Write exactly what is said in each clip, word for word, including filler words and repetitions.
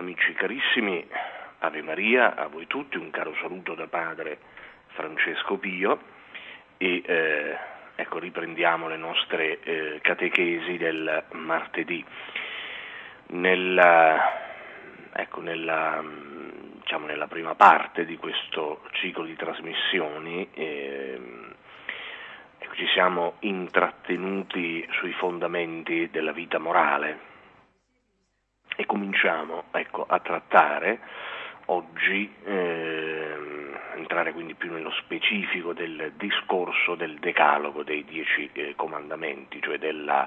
Amici carissimi, Ave Maria a voi tutti, un caro saluto da padre Francesco Pio e eh, ecco riprendiamo le nostre eh, catechesi del martedì. Nella, ecco, nella, diciamo, nella prima parte di questo ciclo di trasmissioni eh, ecco, ci siamo intrattenuti sui fondamenti della vita morale. E cominciamo ecco, a trattare oggi, eh, entrare quindi più nello specifico del discorso del decalogo dei dieci eh, comandamenti, cioè della,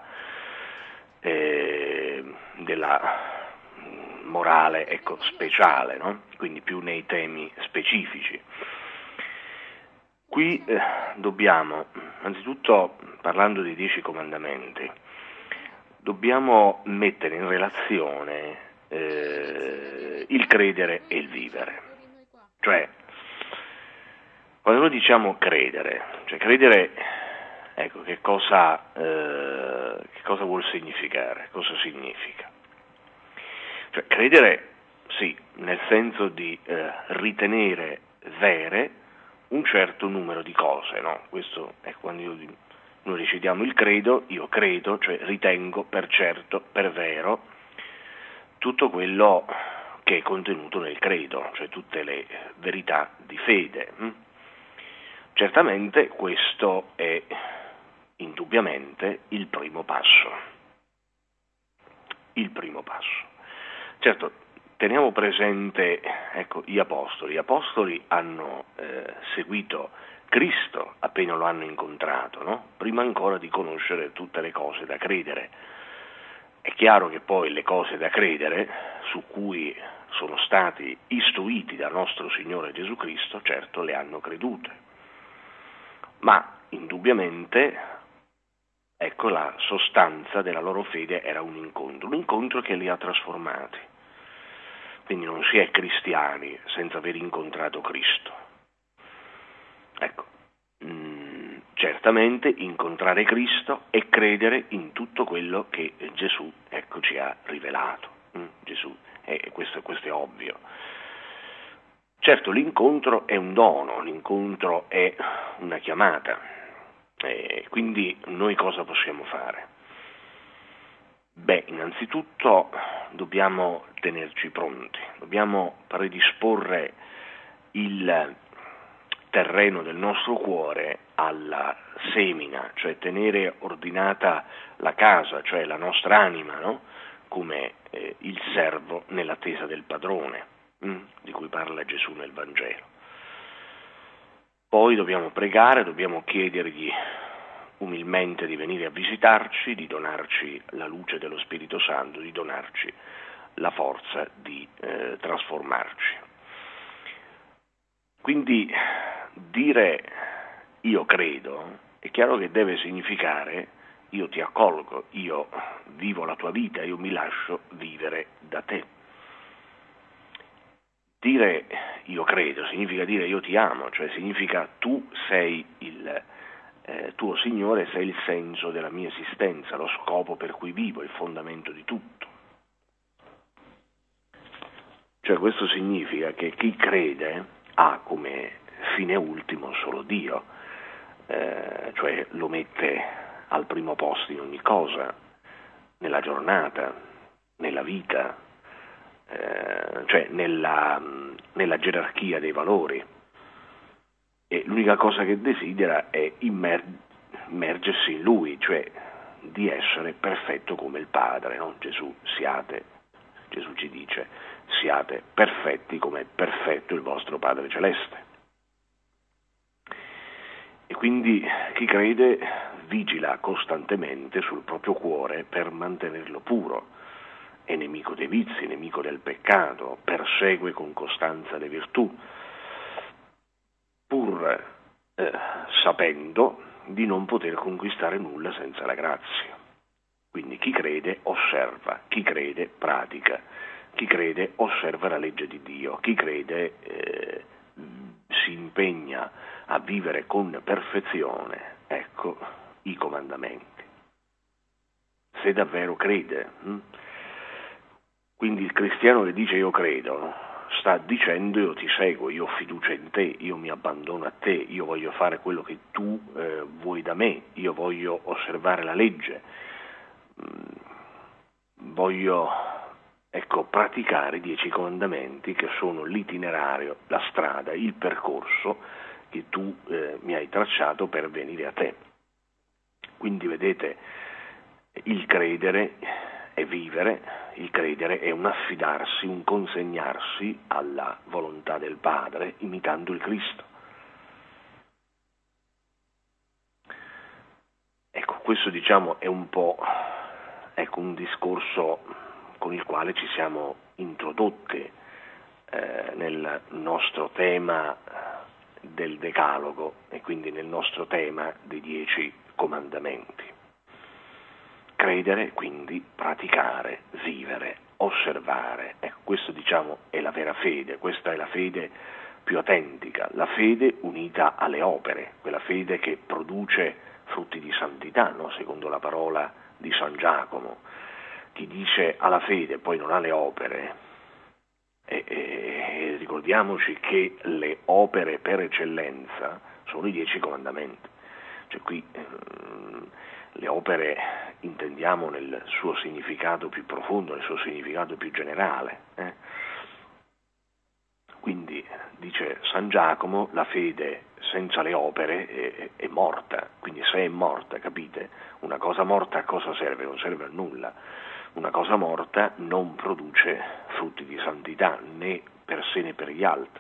eh, della morale ecco, speciale, no? Quindi più nei temi specifici. Qui eh, dobbiamo, anzitutto parlando dei dieci comandamenti, dobbiamo mettere in relazione eh, il credere e il vivere. Cioè, quando noi diciamo credere, cioè credere, ecco, che cosa, eh, che cosa vuol significare? Cosa significa? Cioè, credere, sì, nel senso di eh, ritenere vere un certo numero di cose, no? Questo è quando io noi recitiamo il credo, io credo, cioè ritengo per certo, per vero, tutto quello che è contenuto nel credo, cioè tutte le verità di fede. Certamente questo è indubbiamente il primo passo. Il primo passo. Certo, teniamo presente, ecco, gli apostoli. Gli apostoli hanno eh, seguito Cristo appena lo hanno incontrato, no? Prima ancora di conoscere tutte le cose da credere. È chiaro che poi le cose da credere, su cui sono stati istruiti dal nostro Signore Gesù Cristo, certo le hanno credute. Ma indubbiamente, ecco, la sostanza della loro fede era un incontro, un incontro che li ha trasformati. Quindi non si è cristiani senza aver incontrato Cristo. Ecco, mh, certamente incontrare Cristo e credere in tutto quello che Gesù ecco, ci ha rivelato. Mh, Gesù, e questo, questo è ovvio. Certo, l'incontro è un dono, l'incontro è una chiamata, e quindi noi cosa possiamo fare? Beh, innanzitutto dobbiamo tenerci pronti, dobbiamo predisporre il terreno del nostro cuore alla semina, cioè tenere ordinata la casa, cioè la nostra anima, no? Come eh, il servo nell'attesa del padrone, hm? di cui parla Gesù nel Vangelo. Poi dobbiamo pregare, dobbiamo chiedergli umilmente di venire a visitarci, di donarci la luce dello Spirito Santo, di donarci la forza di eh, trasformarci. Quindi dire io credo è chiaro che deve significare io ti accolgo, io vivo la tua vita, io mi lascio vivere da te. Dire io credo significa dire io ti amo, cioè significa tu sei il eh, tuo Signore, sei il senso della mia esistenza, lo scopo per cui vivo, il fondamento di tutto. Cioè questo significa che chi crede ha come fine ultimo solo Dio, eh, cioè lo mette al primo posto in ogni cosa, nella giornata, nella vita, eh, cioè nella, nella gerarchia dei valori. E l'unica cosa che desidera è immer- immergersi in Lui, cioè di essere perfetto come il Padre, no? Gesù, siate, Gesù ci dice, siate perfetti come è perfetto il vostro Padre Celeste. E quindi chi crede vigila costantemente sul proprio cuore per mantenerlo puro, è nemico dei vizi, nemico del peccato, persegue con costanza le virtù, pur eh, sapendo di non poter conquistare nulla senza la grazia. Quindi chi crede osserva, chi crede pratica, chi crede osserva la legge di Dio, chi crede eh, si impegna a vivere con perfezione, ecco, i comandamenti. Se davvero crede. Hm? Quindi il cristiano che dice io credo, sta dicendo io ti seguo, io ho fiducia in te, io mi abbandono a te, io voglio fare quello che tu eh, vuoi da me, io voglio osservare la legge, voglio ecco, praticare i dieci comandamenti che sono l'itinerario, la strada, il percorso che tu eh, mi hai tracciato per venire a te. Quindi vedete, il credere è vivere, il credere è un affidarsi, un consegnarsi alla volontà del Padre, imitando il Cristo. Ecco, questo diciamo è un po' ecco, un discorso con il quale ci siamo introdotti eh, nel nostro tema del Decalogo e quindi nel nostro tema dei dieci comandamenti. Credere, quindi praticare, vivere, osservare. Ecco, questo diciamo è la vera fede, questa è la fede più autentica, la fede unita alle opere, quella fede che produce frutti di santità, no? Secondo la parola di San Giacomo. Chi dice ha la fede e poi non ha le opere, e, e, ricordiamoci che le opere per eccellenza sono i dieci comandamenti. Cioè qui ehm, le opere intendiamo nel suo significato più profondo, nel suo significato più generale. Eh? Quindi, dice San Giacomo, la fede senza le opere è, è morta, quindi se è morta, capite? Una cosa morta a cosa serve? Non serve a nulla. Una cosa morta non produce frutti di santità, né per sé né per gli altri.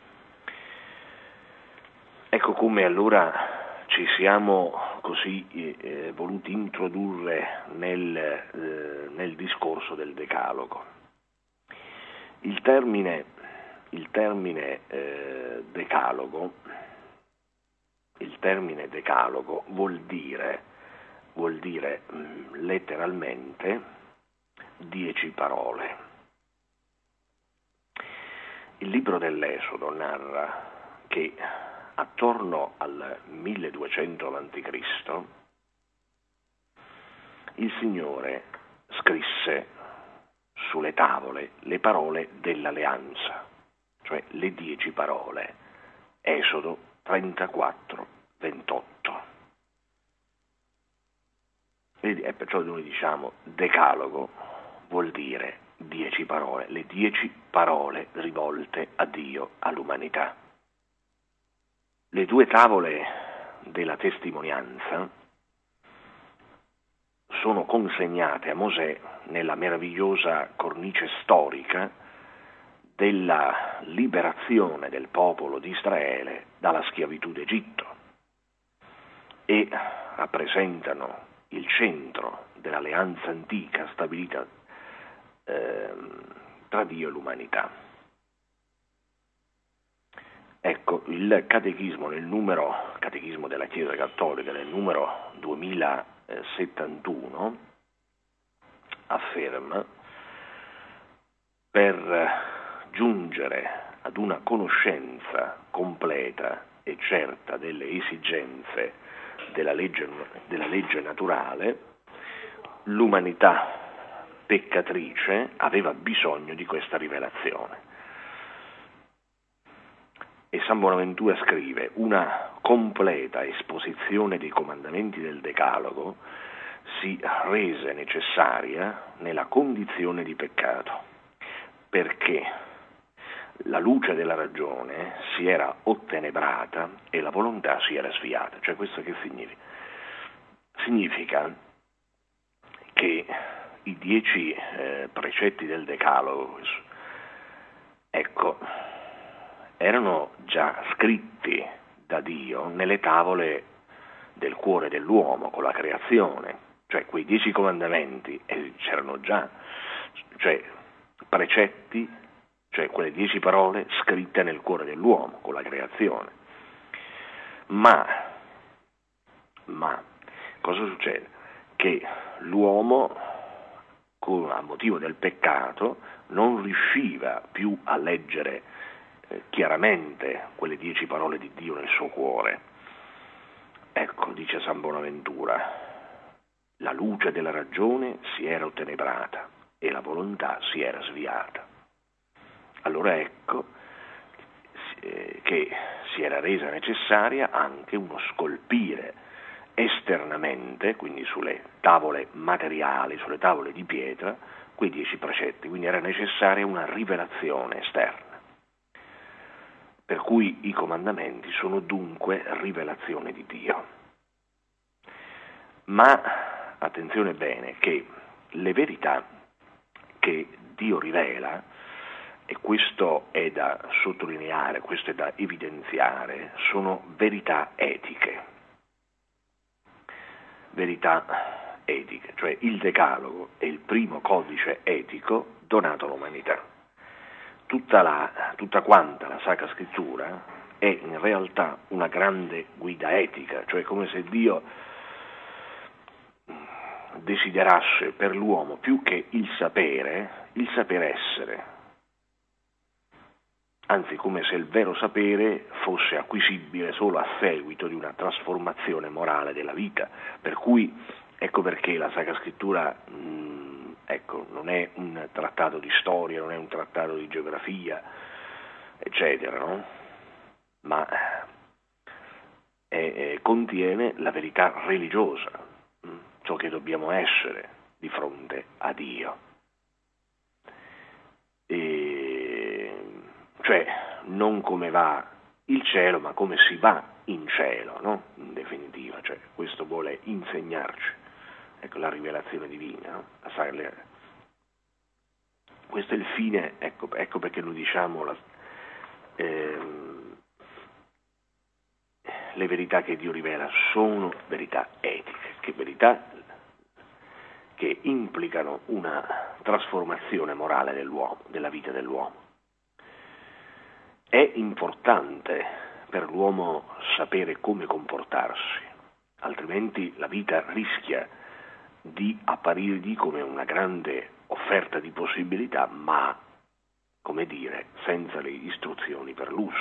Ecco come allora ci siamo così eh, voluti introdurre nel, eh, nel discorso del Decalogo. Il termine, il termine eh, Decalogo, il termine Decalogo vuol dire, vuol dire mh, letteralmente dieci parole. Il libro dell'Esodo narra che attorno al milleduecento avanti Cristo il Signore scrisse sulle tavole le parole dell'alleanza, cioè le dieci parole, Esodo trentaquattro ventotto. E perciò noi diciamo Decalogo vuol dire dieci parole, le dieci parole rivolte a Dio, all'umanità. Le due tavole della testimonianza sono consegnate a Mosè nella meravigliosa cornice storica della liberazione del popolo di Israele dalla schiavitù d'Egitto e rappresentano il centro dell'alleanza antica stabilita eh, tra Dio e l'umanità. Ecco, il catechismo nel numero, catechismo della Chiesa Cattolica nel numero duemilasettantuno afferma: per giungere ad una conoscenza completa e certa delle esigenze della legge, della legge naturale, l'umanità peccatrice aveva bisogno di questa rivelazione. E San Bonaventura scrive: una completa esposizione dei comandamenti del Decalogo si rese necessaria nella condizione di peccato, perché la luce della ragione si era ottenebrata e la volontà si era sviata. Cioè questo che significa? Significa che i dieci eh, precetti del Decalogo, ecco, erano già scritti da Dio nelle tavole del cuore dell'uomo con la creazione, cioè quei dieci comandamenti eh, c'erano già, cioè precetti, cioè quelle dieci parole scritte nel cuore dell'uomo con la creazione. Ma, ma cosa succede? Che l'uomo, con, a motivo del peccato, non riusciva più a leggere eh, chiaramente quelle dieci parole di Dio nel suo cuore. Ecco, dice San Bonaventura, la luce della ragione si era ottenebrata e la volontà si era sviata. Allora ecco eh, che si era resa necessaria anche uno scolpire esternamente, quindi sulle tavole materiali, sulle tavole di pietra, quei dieci precetti, quindi era necessaria una rivelazione esterna. Per cui i comandamenti sono dunque rivelazione di Dio. Ma attenzione bene che le verità che Dio rivela, e questo è da sottolineare, questo è da evidenziare, sono verità etiche. Verità etiche, cioè il Decalogo è il primo codice etico donato all'umanità. Tutta, la, tutta quanta la Sacra Scrittura è in realtà una grande guida etica, cioè come se Dio desiderasse per l'uomo più che il sapere, il saper essere, anzi come se il vero sapere fosse acquisibile solo a seguito di una trasformazione morale della vita, per cui ecco perché la Sacra Scrittura mh, ecco, non è un trattato di storia, non è un trattato di geografia, eccetera, no? Ma è, è, contiene la verità religiosa, mh, ciò che dobbiamo essere di fronte a Dio. E, cioè non come va il cielo, ma come si va in cielo, no? In definitiva, cioè questo vuole insegnarci, ecco, la rivelazione divina, no? Questo è il fine, ecco, ecco perché noi diciamo la, ehm, le verità che Dio rivela sono verità etiche, che verità che implicano una trasformazione morale dell'uomo, della vita dell'uomo. È importante per l'uomo sapere come comportarsi, altrimenti la vita rischia di apparirgli come una grande offerta di possibilità, ma, come dire, senza le istruzioni per l'uso.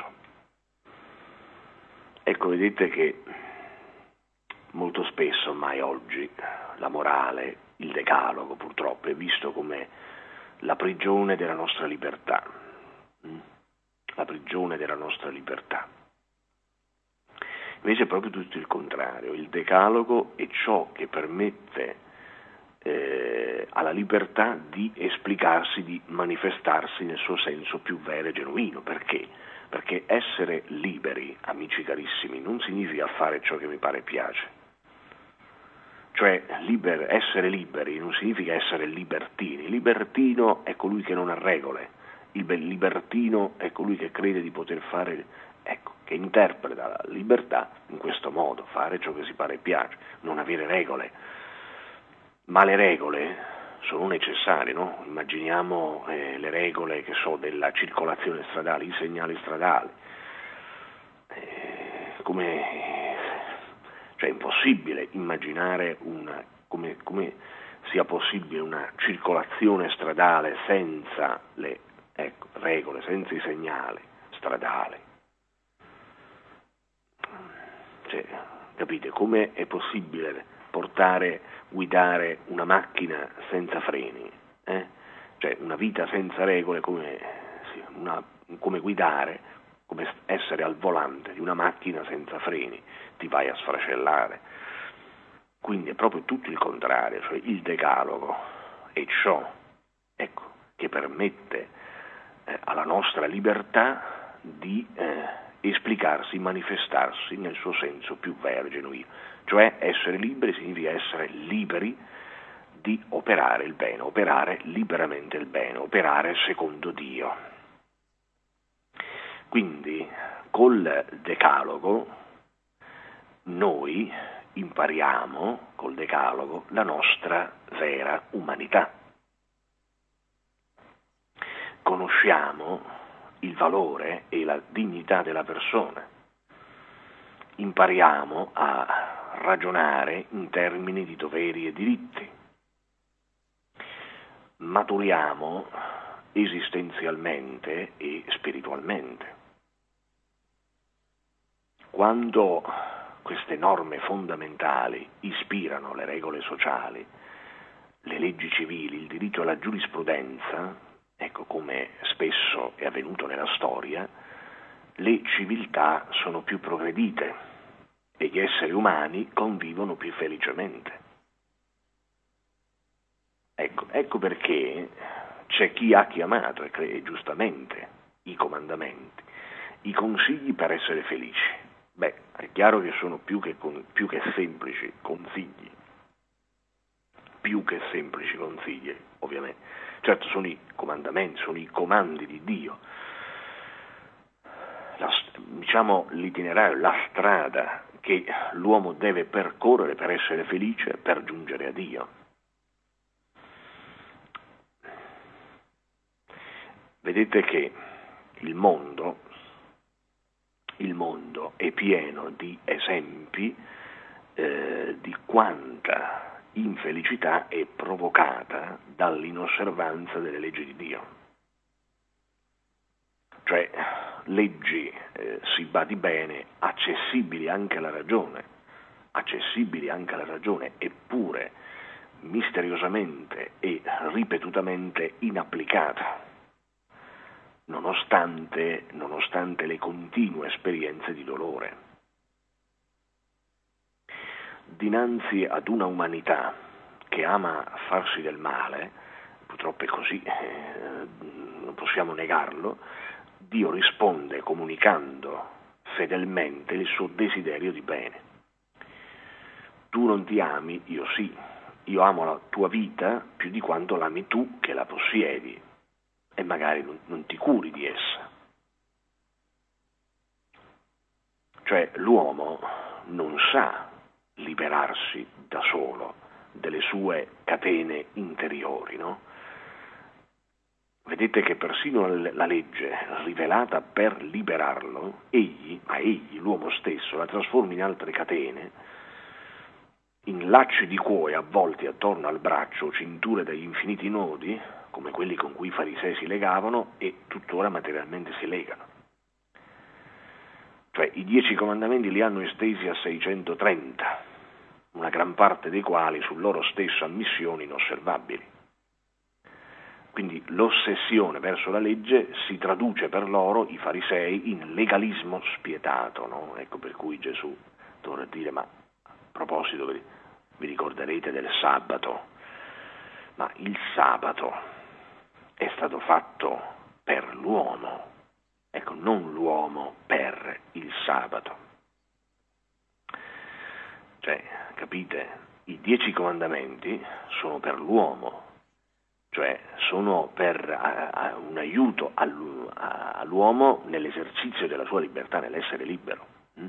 Ecco, vedete che molto spesso, ormai oggi, la morale, il decalogo purtroppo, è visto come la prigione della nostra libertà. La prigione della nostra libertà. Invece è proprio tutto il contrario, il decalogo è ciò che permette eh, alla libertà di esplicarsi, di manifestarsi nel suo senso più vero e genuino. Perché? Perché essere liberi, amici carissimi, non significa fare ciò che mi pare e piace. Cioè liber, essere liberi non significa essere libertini. Libertino è colui che non ha regole. Il libertino è colui che crede di poter fare, ecco, che interpreta la libertà in questo modo, fare ciò che si pare e piace, non avere regole. Ma le regole sono necessarie, no? Immaginiamo eh, le regole, che so, della circolazione stradale, i segnali stradali. Eh, come, cioè è impossibile immaginare una, come, come sia possibile una circolazione stradale senza le Ecco, regole, senza i segnali stradali. Cioè, capite, come è possibile portare, guidare una macchina senza freni? Eh? Cioè, una vita senza regole, come, sì, una, come guidare, come essere al volante di una macchina senza freni, ti vai a sfracellare. Quindi è proprio tutto il contrario, cioè il decalogo è ciò, ecco, che permette alla nostra libertà di eh, esplicarsi, manifestarsi nel suo senso più vero e genuino. Cioè essere liberi significa essere liberi di operare il bene, operare liberamente il bene, operare secondo Dio. Quindi col decalogo noi impariamo, col decalogo, la nostra vera umanità. Conosciamo il valore e la dignità della persona, impariamo a ragionare in termini di doveri e diritti, maturiamo esistenzialmente e spiritualmente. Quando queste norme fondamentali ispirano le regole sociali, le leggi civili, il diritto alla giurisprudenza, ecco, come spesso è avvenuto nella storia, le civiltà sono più progredite e gli esseri umani convivono più felicemente. Ecco, ecco perché c'è chi ha chiamato, e giustamente, i comandamenti, i consigli per essere felici. Beh, è chiaro che sono più che, più che semplici consigli, più che semplici consigli, ovviamente. Certo, sono i comandamenti, sono i comandi di Dio, la, diciamo l'itinerario, la strada che l'uomo deve percorrere per essere felice, per giungere a Dio. Vedete che il mondo, il mondo è pieno di esempi eh, di quanta infelicità è provocata dall'inosservanza delle leggi di Dio. Cioè leggi, eh, si badi bene, accessibili anche alla ragione, accessibili anche alla ragione, eppure misteriosamente e ripetutamente inapplicate. Nonostante, nonostante le continue esperienze di dolore. Dinanzi ad una umanità che ama farsi del male, purtroppo è così, eh, non possiamo negarlo, Dio risponde comunicando fedelmente il suo desiderio di bene. Tu non ti ami, io sì, io amo la tua vita più di quanto l'ami tu che la possiedi. E magari non, non ti curi di essa. Cioè l'uomo non sa liberarsi da solo delle sue catene interiori, no? Vedete che persino la legge rivelata per liberarlo, egli, ma egli, l'uomo stesso, la trasforma in altre catene, in lacci di cuoio avvolti attorno al braccio, cinture dagli infiniti nodi, come quelli con cui i farisei si legavano e tuttora materialmente si legano. Cioè i dieci comandamenti li hanno estesi a seicentotrenta, una gran parte dei quali su loro stesso ammissioni inosservabili. Quindi l'ossessione verso la legge si traduce per loro, i farisei, in legalismo spietato, no? Ecco per cui Gesù dovrà dire, ma a proposito vi ricorderete del sabato, ma il sabato è stato fatto per l'uomo, ecco, non l'uomo per il sabato. Cioè, capite, i dieci comandamenti sono per l'uomo, cioè sono per a, a, un aiuto all'uomo nell'esercizio della sua libertà, nell'essere libero. Mm?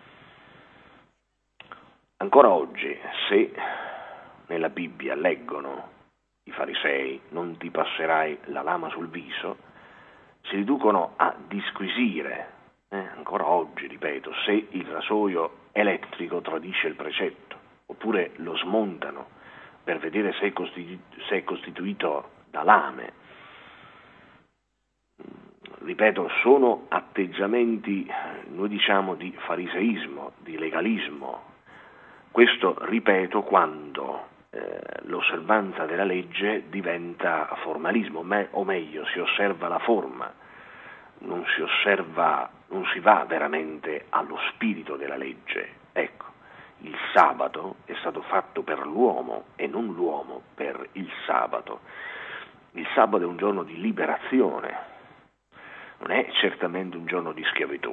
Ancora oggi, se nella Bibbia leggono i farisei, non ti passerai la lama sul viso, si riducono a disquisire, eh, ancora oggi, ripeto, se il rasoio elettrico tradisce il precetto, oppure lo smontano per vedere se è, costitu- se è costituito da lame. Ripeto, sono atteggiamenti, noi diciamo, di fariseismo, di legalismo. Questo, ripeto, quando l'osservanza della legge diventa formalismo, o meglio, si osserva la forma, non si osserva, non si va veramente allo spirito della legge. Ecco, il sabato è stato fatto per l'uomo e non l'uomo per il sabato. Il sabato è un giorno di liberazione, non è certamente un giorno di schiavitù,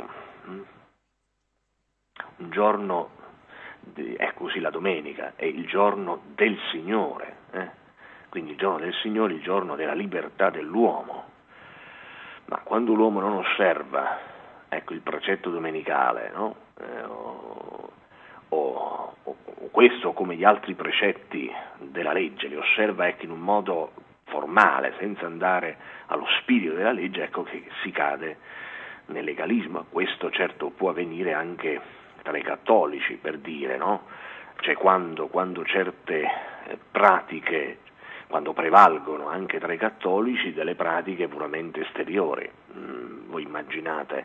un giorno è così, la domenica è il giorno del Signore, eh? Quindi il giorno del Signore, il giorno della libertà dell'uomo. Ma quando l'uomo non osserva, ecco, il precetto domenicale, no? eh, o, o, o questo come gli altri precetti della legge, li osserva, ecco, in un modo formale, senza andare allo spirito della legge, ecco che si cade nel legalismo. Questo certo può avvenire anche tra i cattolici, per dire, no? Cioè quando, quando certe pratiche, quando prevalgono anche tra i cattolici delle pratiche puramente esteriori. Mm, voi immaginate,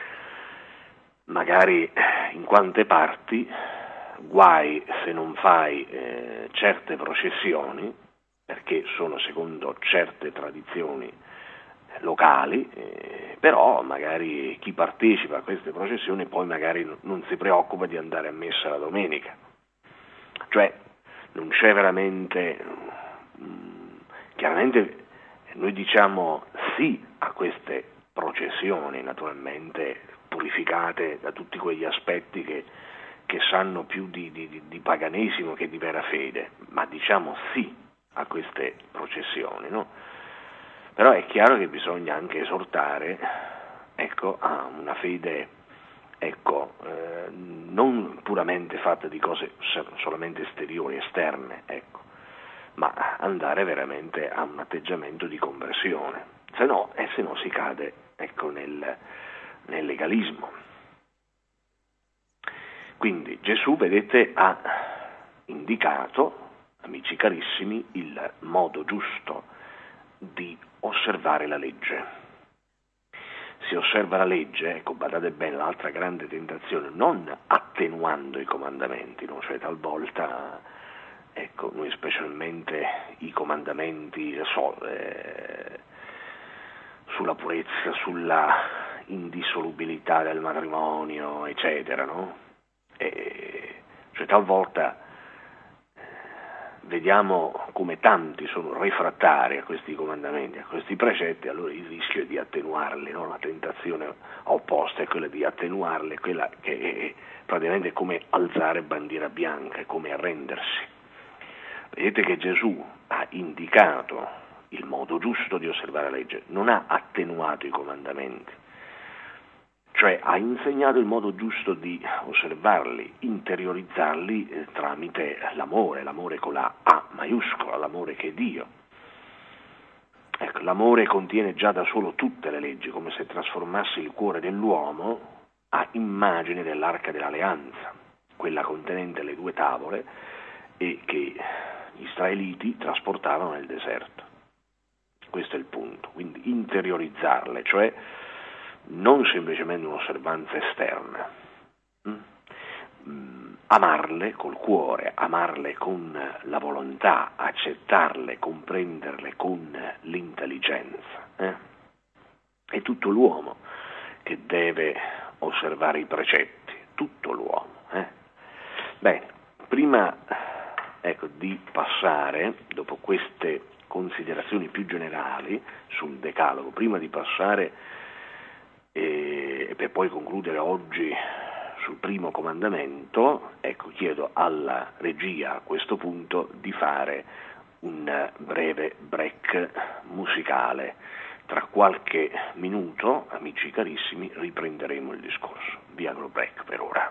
magari in quante parti, guai se non fai eh, certe processioni, perché sono secondo certe tradizioni locali, eh, però magari chi partecipa a queste processioni poi magari non si preoccupa di andare a messa la domenica. Cioè non c'è veramente, mh, chiaramente noi diciamo sì a queste processioni, naturalmente purificate da tutti quegli aspetti che, che sanno più di, di, di paganesimo che di vera fede, ma diciamo sì a queste processioni, no? Però è chiaro che bisogna anche esortare, ecco, a una fede, ecco, eh, non puramente fatta di cose solamente esteriori, esterne, ecco, ma andare veramente a un atteggiamento di conversione, se no, e se no si cade, ecco, nel, nel legalismo. Quindi Gesù, vedete, ha indicato, amici carissimi, il modo giusto di osservare la legge. Si osserva la legge, ecco, badate bene, l'altra grande tentazione, non attenuando i comandamenti, no? Cioè talvolta, ecco, noi specialmente i comandamenti so, eh, sulla purezza, sulla indissolubilità del matrimonio, eccetera, no? E, cioè talvolta vediamo come tanti sono refrattari a questi comandamenti, a questi precetti, allora il rischio è di attenuarli, no? La tentazione opposta è quella di attenuarli, è quella che è praticamente come alzare bandiera bianca, è come arrendersi. Vedete che Gesù ha indicato il modo giusto di osservare la legge, non ha attenuato i comandamenti, cioè ha insegnato il modo giusto di osservarli, interiorizzarli eh, tramite l'amore, l'amore con la A maiuscola, l'amore che è Dio. Ecco, l'amore contiene già da solo tutte le leggi, come se trasformasse il cuore dell'uomo a immagine dell'arca dell'alleanza, quella contenente le due tavole e che gli israeliti trasportavano nel deserto. Questo è il punto, quindi interiorizzarle, cioè non semplicemente un'osservanza esterna, mm? Amarle col cuore, amarle con la volontà, accettarle, comprenderle con l'intelligenza. Eh? È tutto l'uomo che deve osservare i precetti, tutto l'uomo. Eh? Bene, prima ecco, di passare, dopo queste considerazioni più generali sul Decalogo, prima di passare e per poi concludere oggi sul primo comandamento, ecco, chiedo alla regia a questo punto di fare un breve break musicale. Tra qualche minuto, amici carissimi, riprenderemo il discorso. Via col break per ora.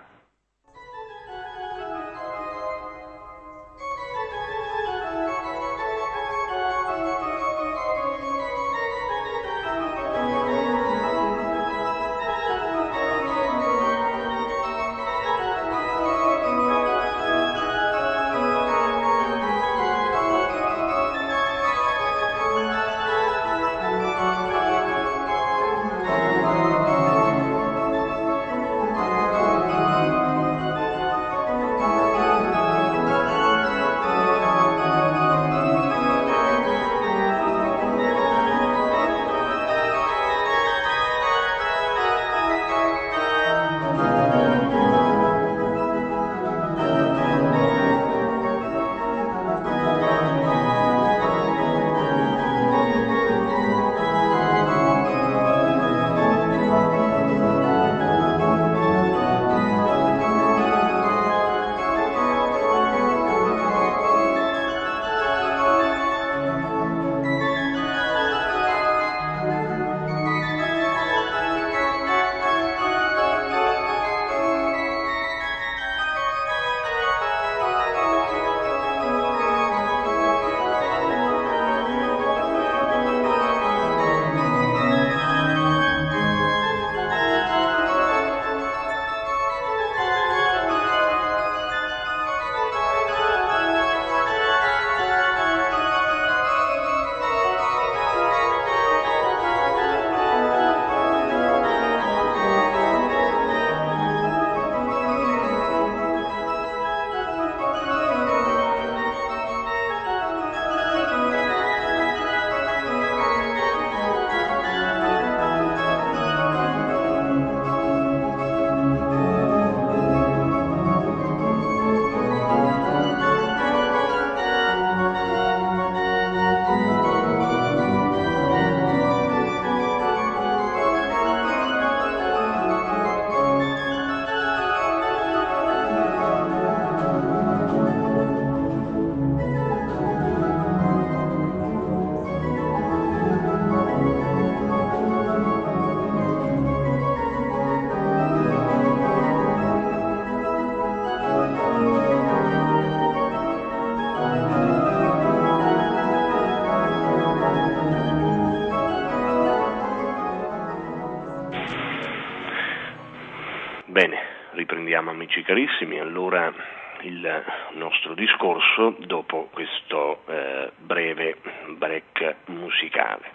Bene, riprendiamo amici carissimi, allora il nostro discorso dopo questo eh, breve break musicale.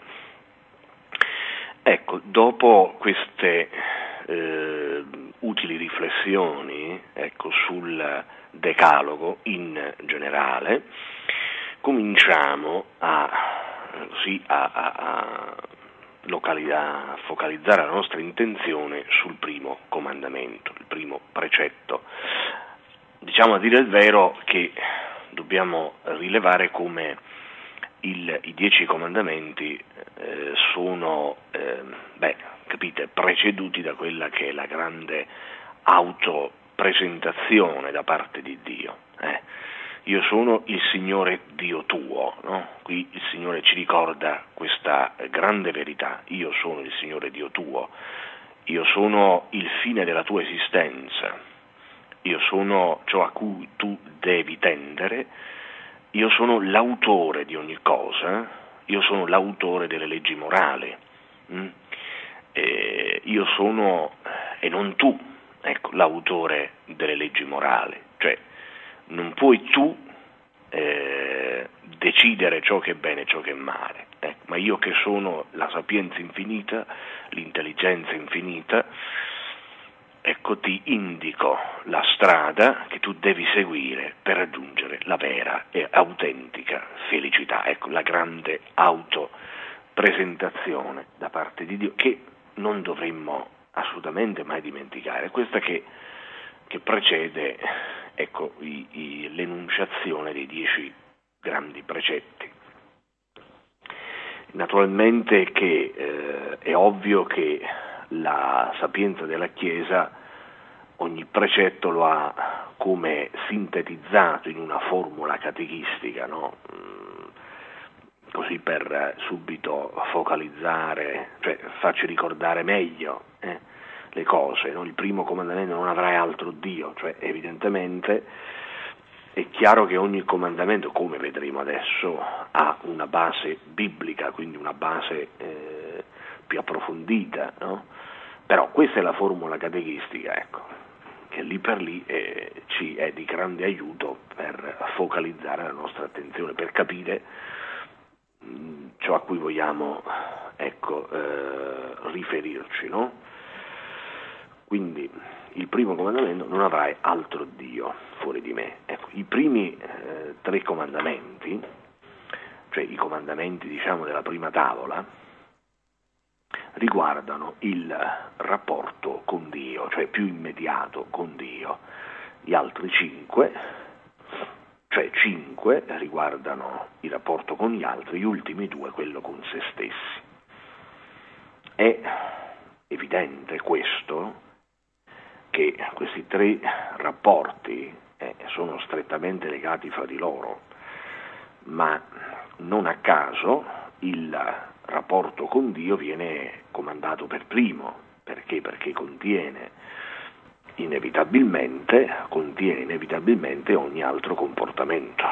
Ecco, dopo queste eh, utili riflessioni ecco, sul decalogo in generale, cominciamo a, sì, a, a, a località, focalizzare la nostra intenzione sul primo comandamento, il primo precetto. Diciamo, a dire il vero, che dobbiamo rilevare come il, i dieci comandamenti eh, sono, eh, beh, capite, preceduti da quella che è la grande autopresentazione da parte di Dio. Eh. Io sono il Signore Dio tuo, no? Qui il Signore ci ricorda questa grande verità: io sono il Signore Dio tuo, io sono il fine della tua esistenza, io sono ciò a cui tu devi tendere, io sono l'autore di ogni cosa, io sono l'autore delle leggi morali, mm? e io sono, e non tu, ecco, l'autore delle leggi morali, cioè non puoi tu eh, decidere ciò che è bene e ciò che è male, eh, ma io che sono la sapienza infinita, l'intelligenza infinita, ecco, ti indico la strada che tu devi seguire per raggiungere la vera e autentica felicità. Ecco, la grande autopresentazione da parte di Dio, che non dovremmo assolutamente mai dimenticare, questa che, che precede ecco, i, i, l'enunciazione dei dieci grandi precetti. Naturalmente che eh, è ovvio che la sapienza della Chiesa ogni precetto lo ha come sintetizzato in una formula catechistica, no? Così per subito focalizzare, cioè farci ricordare meglio eh, le cose, no? Il primo comandamento: non avrai altro Dio, cioè evidentemente è chiaro che ogni comandamento, come vedremo adesso, ha una base biblica, quindi una base eh, più approfondita, no? Però questa è la formula catechistica, ecco, che lì per lì eh, ci è di grande aiuto per focalizzare la nostra attenzione, per capire mh, ciò a cui vogliamo ecco, eh, riferirci, no? Quindi il primo comandamento: non avrai altro Dio fuori di me. Ecco, i primi eh, tre comandamenti, cioè i comandamenti diciamo della prima tavola, riguardano il rapporto con Dio, cioè più immediato con Dio. Gli altri cinque, cioè cinque, riguardano il rapporto con gli altri, gli ultimi due quello con se stessi. È evidente questo, che questi tre rapporti eh, sono strettamente legati fra di loro, ma non a caso il rapporto con Dio viene comandato per primo. Perché? Perché contiene inevitabilmente, contiene inevitabilmente ogni altro comportamento.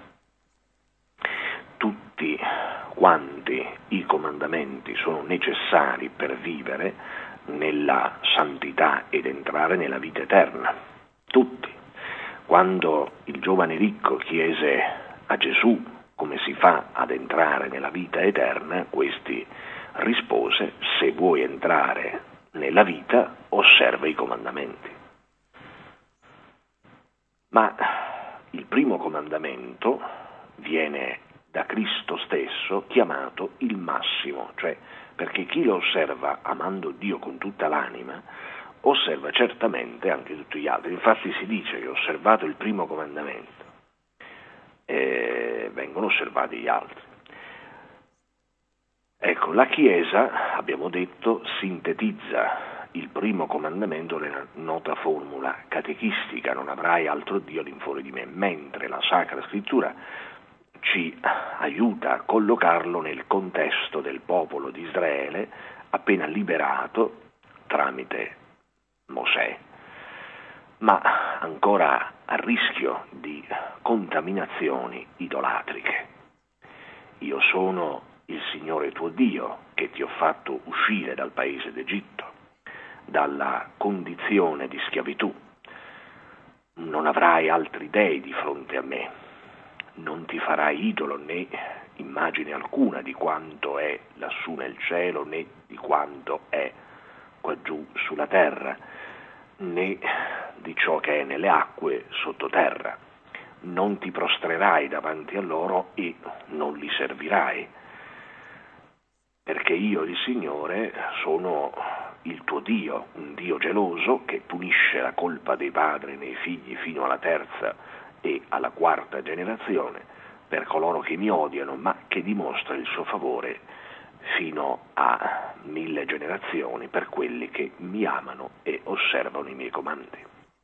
Tutti quanti i comandamenti sono necessari per vivere nella santità ed entrare nella vita eterna. Tutti. Quando il giovane ricco chiese a Gesù come si fa ad entrare nella vita eterna, questi rispose: se vuoi entrare nella vita, osserva i comandamenti. Ma il primo comandamento viene da Cristo stesso chiamato il massimo, cioè perché chi lo osserva amando Dio con tutta l'anima, osserva certamente anche tutti gli altri. Infatti si dice che osservato il primo comandamento, eh, vengono osservati gli altri. Ecco, la Chiesa, abbiamo detto, sintetizza il primo comandamento nella nota formula catechistica: non avrai altro Dio all'infuori di me, mentre la Sacra Scrittura ci aiuta a collocarlo nel contesto del popolo di Israele appena liberato tramite Mosè, ma ancora a rischio di contaminazioni idolatriche. Io sono il Signore tuo Dio, che ti ho fatto uscire dal paese d'Egitto. dalla condizione di schiavitù. Non avrai altri dei di fronte a me, non ti farai idolo né immagine alcuna di quanto è lassù nel cielo né di quanto è qua giù sulla terra, né di ciò che è nelle acque sottoterra. Non ti prostrerai davanti a loro e non li servirai, perché io, il Signore, sono il tuo Dio, un Dio geloso che punisce la colpa dei padri nei figli fino alla terza e alla quarta generazione per coloro che mi odiano, ma che dimostra il suo favore fino a mille generazioni per quelli che mi amano e osservano i miei comandi.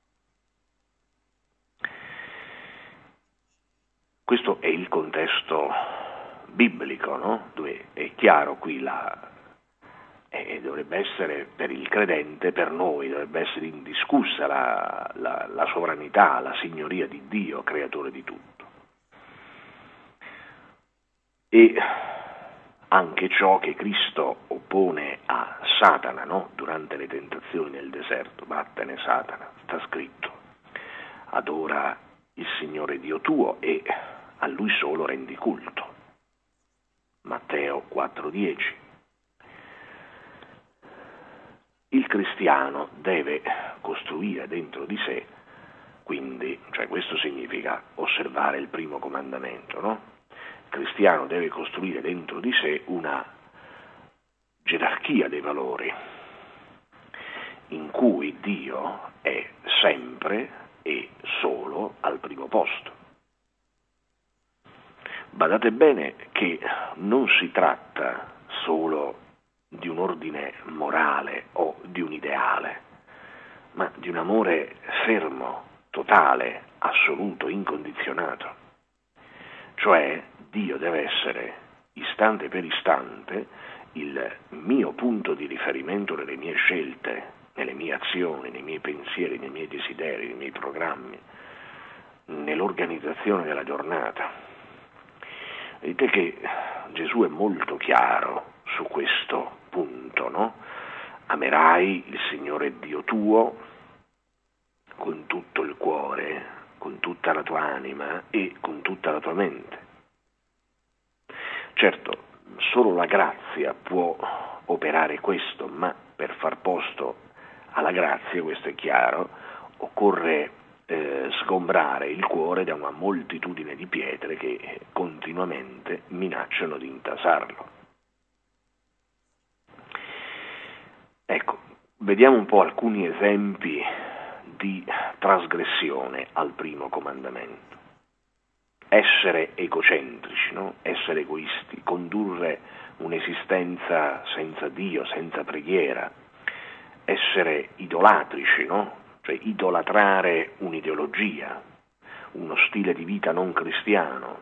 Questo è il contesto biblico, no? Dove è chiaro qui la e dovrebbe essere per il credente, per noi, dovrebbe essere indiscussa la, la, la sovranità, la signoria di Dio, creatore di tutto. E anche ciò che Cristo oppone a Satana, no? Durante le tentazioni nel deserto, vattene Satana, sta scritto, adora il Signore Dio tuo e a Lui solo rendi culto. Matteo quattro dieci. Il cristiano deve costruire dentro di sé, quindi, cioè questo significa osservare il primo comandamento, no? Il cristiano deve costruire dentro di sé una gerarchia dei valori, in cui Dio è sempre e solo al primo posto. Badate bene che non si tratta solo di un ordine morale o di un ideale, ma di un amore fermo, totale, assoluto, incondizionato. Cioè Dio deve essere istante per istante il mio punto di riferimento nelle mie scelte, nelle mie azioni, nei miei pensieri, nei miei desideri, nei miei programmi, nell'organizzazione della giornata. Vedete che Gesù è molto chiaro su questo punto, no? Amerai il Signore Dio tuo con tutto il cuore, con tutta la tua anima e con tutta la tua mente. Certo, solo la grazia può operare questo, ma per far posto alla grazia, questo è chiaro, occorre eh, sgombrare il cuore da una moltitudine di pietre che continuamente minacciano di intasarlo. Ecco, vediamo un po' alcuni esempi di trasgressione al primo comandamento. Essere egocentrici, no? Essere egoisti, condurre un'esistenza senza Dio, senza preghiera, essere idolatrici, no? Cioè idolatrare un'ideologia, uno stile di vita non cristiano,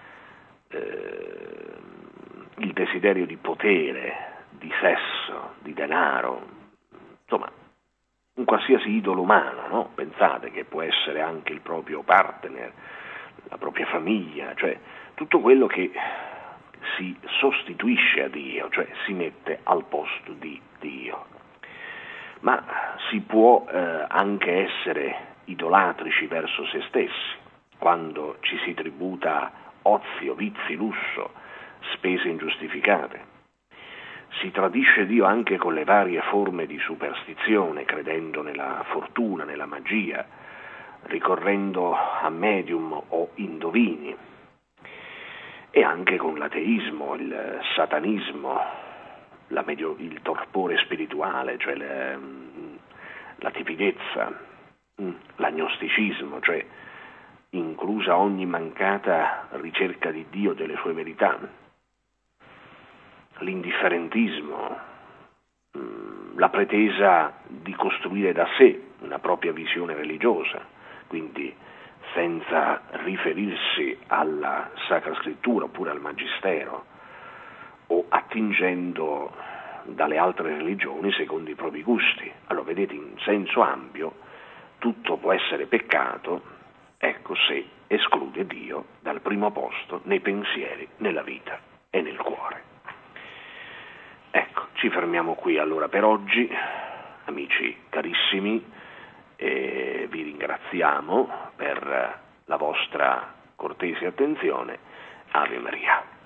eh, il desiderio di potere, di sesso, di denaro, insomma, un qualsiasi idolo umano, no? Pensate che può essere anche il proprio partner, la propria famiglia, cioè tutto quello che si sostituisce a Dio, cioè si mette al posto di Dio. Ma si può eh, anche essere idolatrici verso se stessi, quando ci si tributa ozio, vizi, lusso, spese ingiustificate. Si tradisce Dio anche con le varie forme di superstizione, credendo nella fortuna, nella magia, ricorrendo a medium o indovini, e anche con l'ateismo, il satanismo, la medio, il torpore spirituale, cioè le, la tipidezza, l'agnosticismo, cioè inclusa ogni mancata ricerca di Dio, delle sue verità, l'indifferentismo, la pretesa di costruire da sé una propria visione religiosa, quindi senza riferirsi alla Sacra Scrittura oppure al Magistero, o attingendo dalle altre religioni secondo i propri gusti. Allora vedete, in senso ampio tutto può essere peccato, ecco, se esclude Dio dal primo posto nei pensieri, nella vita e nel cuore. Ecco, ci fermiamo qui allora per oggi, amici carissimi, e vi ringraziamo per la vostra cortese attenzione. Ave Maria.